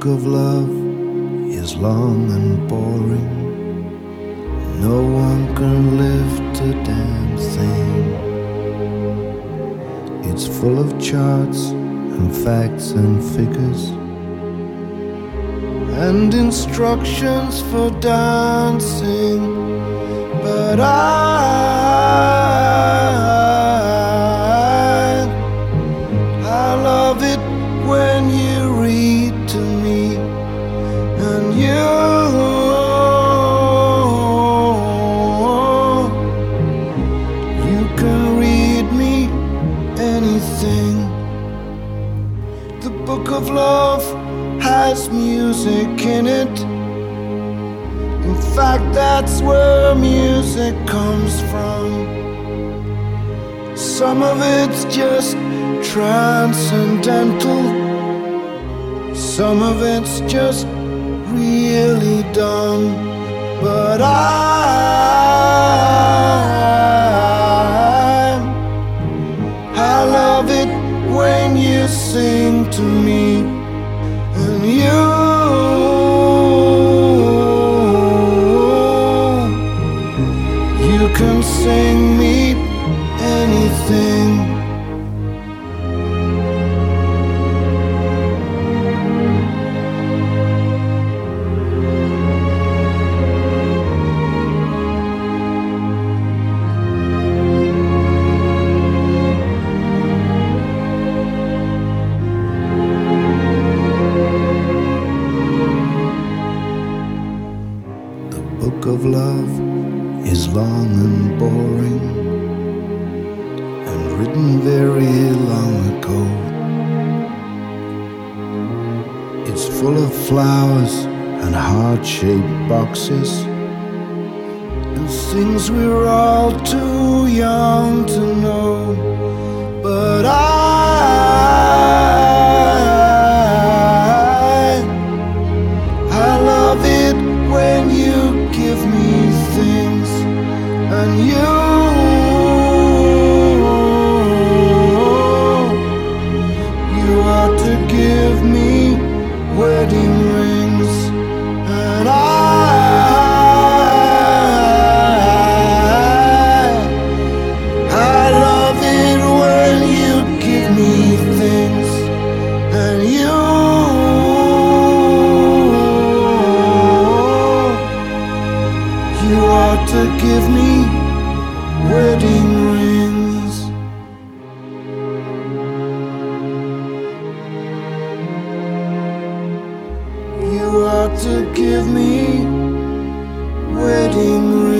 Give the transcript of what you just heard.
book of love is long and boring. No one can lift a damn thing. It's full of charts and facts and figures and instructions for dancing. But I love it when you read to me, and you can read me anything. The book of love has music in it. In fact, that's where music comes from. Some of it's just transcendental, some of it's just really dumb. But I love it when you sing to me, and you can sing me anything. The book of love is long and boring, and written very long ago. It's full of flowers and heart-shaped boxes and things we're all too young to know. But I love it when you give me things, and you ought to give me wedding rings. And I love it when you give me things, and you ought to give me wedding rings. You ought to give me wedding rings.